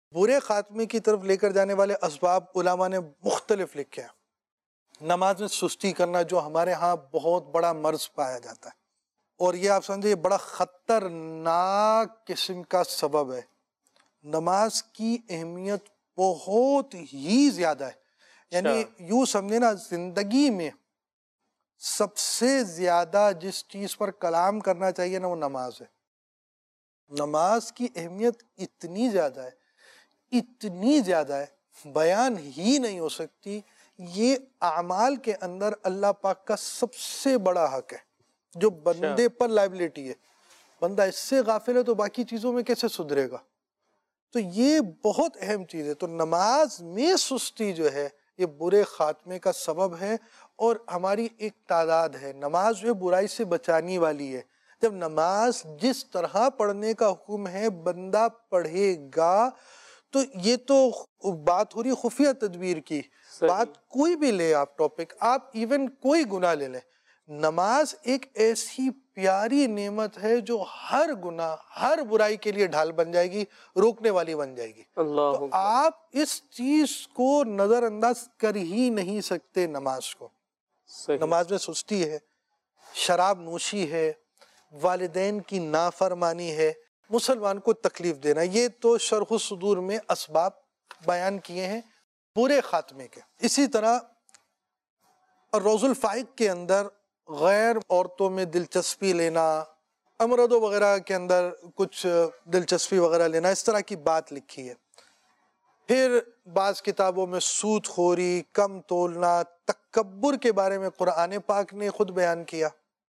برے خاتمے کی طرف لے کر جانے والے اسباب علماء نے مختلف لکھے ہیں۔ نماز میں سستی کرنا جو ہمارے ہاں بہت بڑا مرض پایا جاتا ہے، اور یہ آپ سمجھے بڑا خطرناک قسم کا سبب ہے۔ نماز کی اہمیت بہت ہی زیادہ ہے، یعنی یوں سمجھے نا، زندگی میں سب سے زیادہ جس چیز پر کلام کرنا چاہیے نا وہ نماز ہے۔ نماز کی اہمیت اتنی زیادہ ہے، اتنی زیادہ ہے، بیان ہی نہیں ہو سکتی۔ یہ اعمال کے اندر اللہ پاک کا سب سے بڑا حق ہے جو بندے پر لائبلٹی ہے۔ بندہ اس سے غافل ہے تو باقی چیزوں میں کیسے سدھرے گا؟ تو یہ بہت اہم چیز ہے۔ تو نماز میں سستی جو ہے یہ برے خاتمے کا سبب ہے، اور ہماری ایک تعداد ہے۔ نماز جو ہے برائی سے بچانے والی ہے۔ جب نماز جس طرح پڑھنے کا حکم ہے بندہ پڑھے گا، تو یہ تو بات ہو رہی خفیہ تدبیر کی بات، کوئی بھی لے آپ ٹاپک، آپ ایون کوئی گناہ لے لیں، نماز ایک ایسی پیاری نعمت ہے جو ہر گناہ، ہر برائی کے لیے ڈھال بن جائے گی، روکنے والی بن جائے گی۔ تو آپ اس چیز کو نظر انداز کر ہی نہیں سکتے نماز کو۔ نماز میں سستی ہے، شراب نوشی ہے، والدین کی نافرمانی ہے، مسلمان کو تکلیف دینا، یہ تو شرح الصدور میں اسباب بیان کیے ہیں برے خاتمے کے۔ اسی طرح روض الفائق کے اندر غیر عورتوں میں دلچسپی لینا، امردوں وغیرہ کے اندر کچھ دلچسپی وغیرہ لینا، اس طرح کی بات لکھی ہے۔ پھر بعض کتابوں میں سود خوری، کم تولنا، تکبر کے بارے میں قرآن پاک نے خود بیان کیا،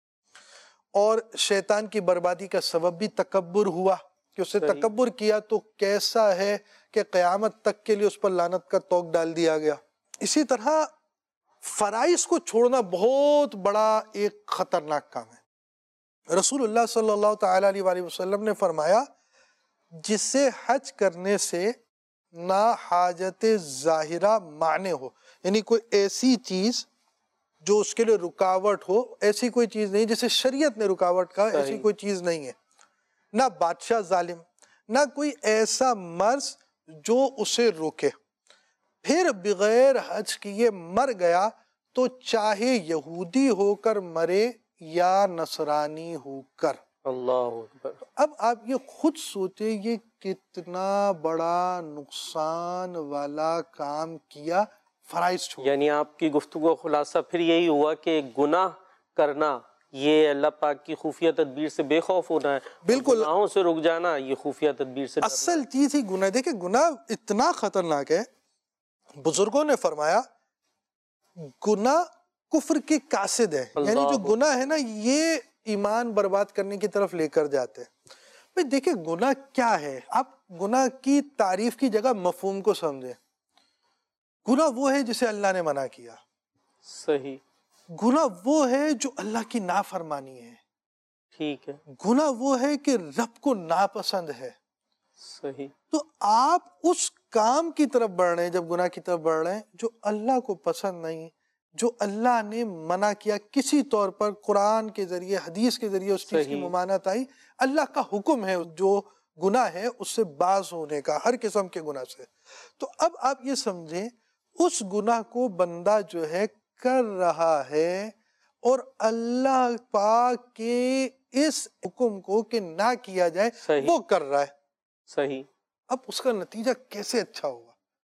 اور شیطان کی بربادی کا سبب بھی تکبر ہوا کہ اس نے تکبر کیا تو کیسا ہے کہ قیامت تک کے لیے اس پر لعنت کا طوق ڈال دیا گیا۔ اسی طرح فرائض کو چھوڑنا بہت بڑا ایک خطرناک کام ہے۔ رسول اللہ صلی اللہ تعالیٰ علیہ وآلہ وسلم نے فرمایا، جسے حج کرنے سے نہ حاجت ظاہرہ مانع ہو، یعنی کوئی ایسی چیز جو اس کے لیے رکاوٹ ہو، ایسی کوئی چیز نہیں جسے شریعت نے رکاوٹ کہا، ایسی کوئی چیز نہیں ہے، نہ بادشاہ ظالم، نہ کوئی ایسا مرض جو اسے روکے، پھر بغیر حج کیے مر گیا تو چاہے یہودی ہو کر مرے یا نصرانی ہو کر۔ اللہ اکبر۔ اب آپ یہ خود سوچیں، یہ کتنا بڑا نقصان والا کام کیا فرائض چھوڑ۔ یعنی آپ کی گفتگو کا خلاصہ پھر یہی ہوا کہ گناہ کرنا یہ اللہ پاک کی خفیہ تدبیر سے بے خوف ہونا ہے، بالکل، گناہوں سے رک جانا یہ خفیہ تدبیر سے اصل چیز ہی گناہ۔ دیکھیں گناہ اتنا خطرناک ہے، بزرگوں نے فرمایا گناہ کفر کے قاصد ہے، یعنی جو گناہ ہے نا یہ ایمان برباد کرنے کی طرف لے کر جاتے ہیں۔ بھئی دیکھیں گناہ کیا ہے، آپ گناہ کی تعریف کی جگہ مفہوم کو سمجھیں۔ گناہ وہ ہے جسے اللہ نے منع کیا، صحیح۔ گناہ وہ ہے جو اللہ کی نافرمانی ہے، ٹھیک ہے۔ گناہ وہ ہے کہ رب کو ناپسند ہے، صحیح۔ تو آپ اس کام کی طرف بڑھ رہے ہیں، جب گناہ کی طرف بڑھ رہے ہیں جو اللہ کو پسند نہیں، جو اللہ نے منع کیا کسی طور پر، قرآن کے ذریعے، حدیث کے ذریعے اس چیز کی ممانعت آئی، اللہ کا حکم ہے جو گناہ ہے اس سے باز ہونے کا، ہر قسم کے گناہ سے۔ تو اب آپ یہ سمجھیں اس گناہ کو بندہ جو ہے کر رہا ہے، اور اللہ پاک کے اس حکم کو کہ نہ کیا جائے وہ کر رہا ہے، صحیح۔ اب اس کا نتیجہ کیسے اچھا ہوگا؟